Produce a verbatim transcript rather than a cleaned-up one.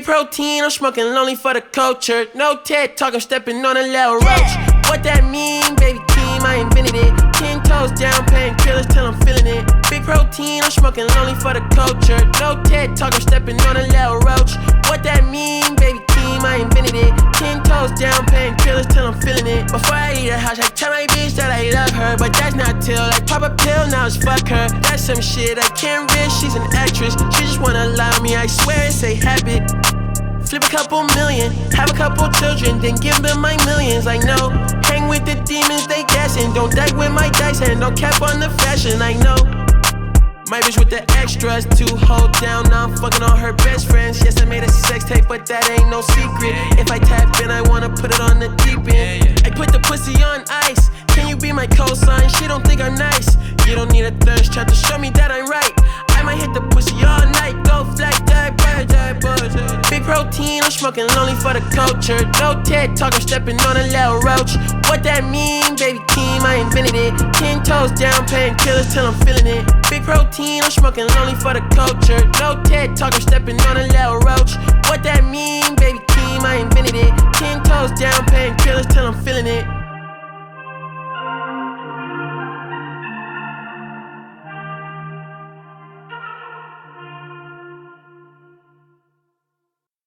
Big protein, I'm smoking lonely for the culture. No TED talk, I'm stepping on a little roach. What that mean, baby team, I invented it. Ten toes down, painkillers till I'm feeling it. Big protein, I'm smoking lonely for the culture. No TED talk, I'm stepping on a little roach. What that mean, baby team, I invented it. Ten toes down, painkillers till I'm feeling it. Before I leave the house, I tell my bitch that I love her, but that's not till I pop a pill, now it's fuck her. That's some shit I can't risk, she's an actress. She just wanna lie on me, I swear it's a habit. Flip a couple million, have a couple children, then give them my millions. I know, hang with the demons, they guessing. Don't deck with my dice and don't cap on the fashion. I know, my bitch with the extras to hold down. Now I'm fucking all her best friends. Yes, I made a sex tape, but that ain't no secret. If I tap in, I wanna put it on the deep end. I put the pussy on ice. Can you be my cosign? She don't think I'm nice. You don't need a thirst trap to show me that I'm right. I might hit the pussy all night. Go flat, die, bird, die, bird. Big protein, I'm smoking lonely for the culture. No TED talk, I'm stepping on a little roach. What that mean, baby team, I invented it. Ten toes down, painkillers till I'm feeling it. Big protein, I'm smoking lonely for the culture. No TED talk, I'm stepping on a little roach.